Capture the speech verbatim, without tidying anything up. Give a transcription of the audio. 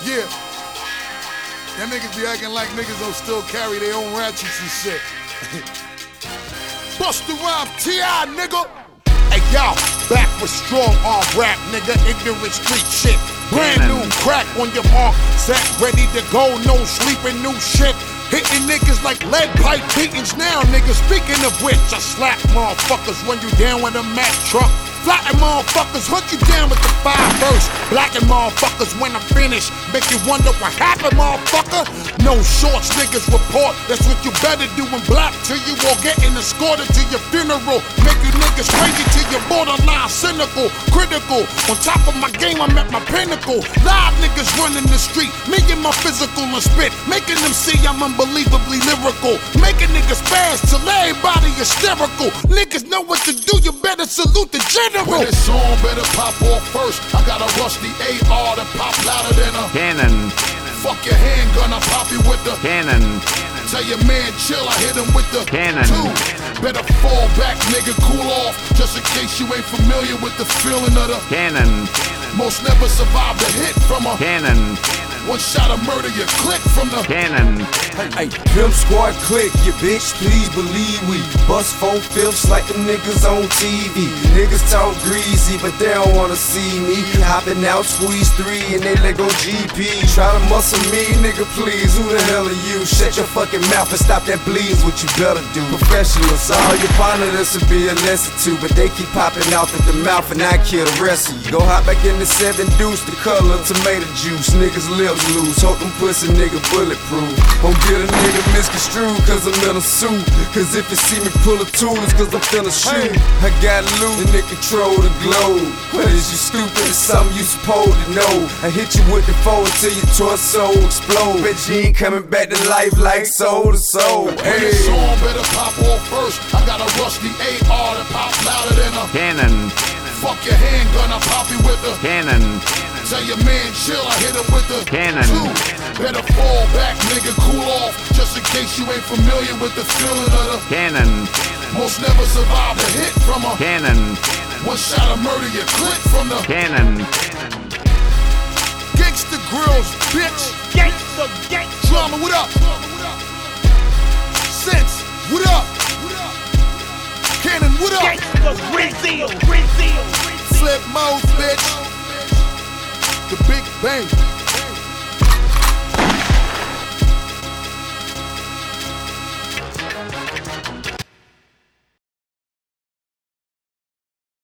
Yeah. Them niggas be acting like niggas don't still carry their own ratchets and shit. Busta Rhymes, T I, nigga. Hey, y'all, back with strong arm rap, nigga. Ignorant street shit. Brand new crack on your mark. Set ready to go, no sleeping, new shit. Hitting niggas like lead pipe beatings now, nigga. Speaking of which, I slap motherfuckers when you down with a Mack truck. Flatten motherfuckers, hunt you down with the five verse. Blacking motherfuckers when I'm finished. Make you wonder what happened, motherfucker. No shorts, niggas report. That's what you better do when black to you or getting escorted to your funeral. Make you niggas crazy till you're borderline cynical, critical. On top of my game, I'm at my pinnacle. Live niggas running the street, me and my physical and spit, making them see I'm unbelievably lyrical. Making niggas fast till everybody hysterical. Niggas know what to do, you better salute the general. When this song better pop off first, I got a rusty A R that pop louder than a cannon. Fuck your handgun, I pop you with the cannon. Tell your man chill, I hit him with the cannon. Two, better fall back, nigga, cool off. Just in case you ain't familiar with the feeling of the cannon. Most never survived a hit from a cannon. One shot of murder, you click from the cannon. Hey, Pimp Squad click, you bitch, please believe we bust four fifths like them niggas on T V. Niggas talk greasy, but they don't wanna see me hopping out, squeeze three, and they let go G P. Try to muscle me, nigga, please. Who the hell are you? Shut your fucking mouth and stop that bleeds. What you better do? Professionals, all your partner, this will be a lesson too, but they keep popping out at the mouth, and I kill the rest of you. Go hop back in the seven deuce, the color of tomato juice. Niggas live loose, hope them pussy nigga bulletproof. Won't get a nigga misconstrued cause I'm in a suit. Cause if you see me pull a tool, it's cause I'm finna shoot. I got loot and they control the globe. What is you stupid? It's something you supposed to know. I hit you with the foe until your torso explode. Bet you ain't coming back to life like soul to soul. When this song better pop off first, I got a rusty A R that pop louder than a cannon. Fuck your handgun, I pop you with the cannon. Tell your man chill, I hit him with the cannon. Two, better fall back, nigga, cool off. Just in case you ain't familiar with the feeling of the cannon. Most never survived a hit from a cannon. One shot of murder, you click from the cannon. Gangsta Grills, bitch. Gangsta, gangsta. Drama, what up? Sense, what up? Cannon, what up? Gangsta, Brazil, Brazil. Flip mode, bitch. The Big Bang.